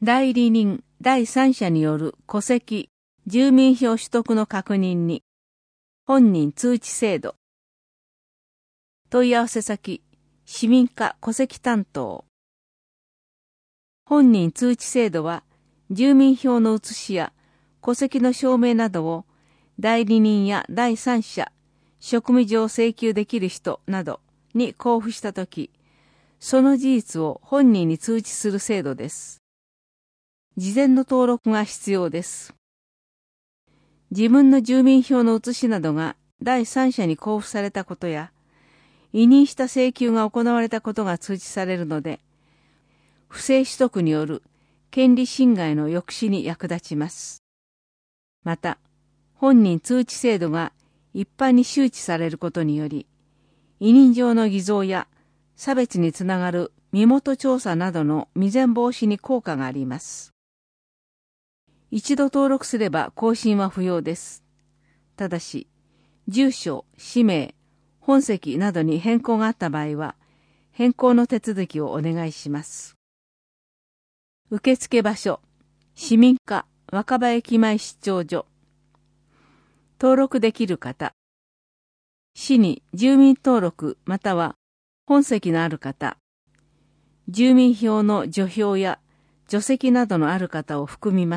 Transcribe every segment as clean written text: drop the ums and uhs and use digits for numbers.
代理人、第三者による戸籍、住民票取得の確認に、本人通知制度。問い合わせ先、市民課戸籍担当。本人通知制度は、住民票の写しや戸籍の証明などを代理人や第三者、職務上請求できる人などに交付したとき、その事実を本人に通知する制度です。事前の登録が必要です。自分の住民票の写しなどが第三者に交付されたことや、委任した請求が行われたことが通知されるので、不正取得による権利侵害の抑止に役立ちます。また、本人通知制度が一般に周知されることにより、委任状の偽造や差別につながる身元調査などの未然防止に効果があります。一度登録すれば更新は不要です。ただし、住所、氏名、本籍などに変更があった場合は、変更の手続きをお願いします。受付場所、市民課若葉駅前出張所。登録できる方、市に住民登録または本籍のある方、住民票の除票や除籍などのある方を含みます。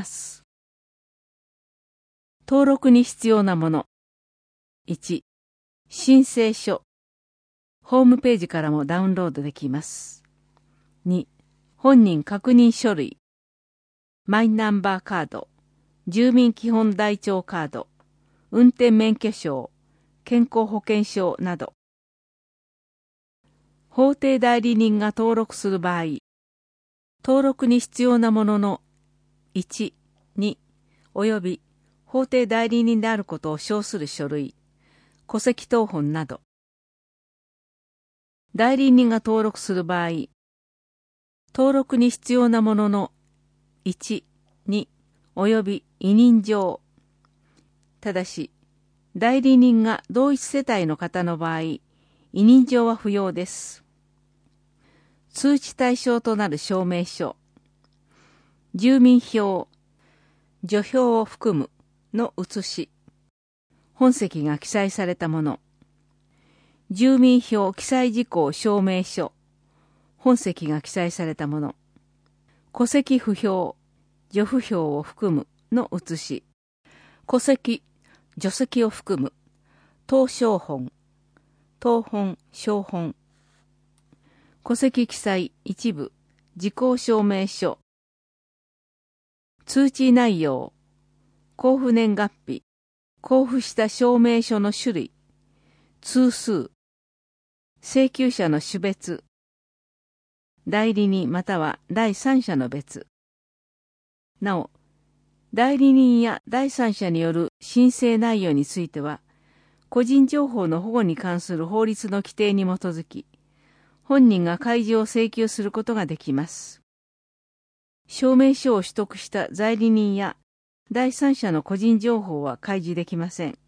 登録に必要なもの。1、申請書。ホームページからもダウンロードできます。2、本人確認書類。マイナンバーカード、住民基本台帳カード、運転免許証、健康保険証など。法定代理人が登録する場合、登録に必要なものの1、2、および法定代理人であることを証する書類、戸籍謄本など。代理人が登録する場合、登録に必要なものの1、2、および委任状。ただし、代理人が同一世帯の方の場合、委任状は不要です。通知対象となる証明書、住民票、除票を含むの写し、本籍が記載されたもの、住民票記載事項証明書、本籍が記載されたもの、戸籍不評、除不評を含むの写し、戸籍、除籍を含む、謄証本、謄本、証本、戸籍記載一部、時効証明書、通知内容、交付年月日、交付した証明書の種類、通数、請求者の種別、代理人または第三者の別。なお、代理人や第三者による申請内容については、個人情報の保護に関する法律の規定に基づき、本人が開示を請求することができます。証明書を取得した代理人や第三者の個人情報は開示できません。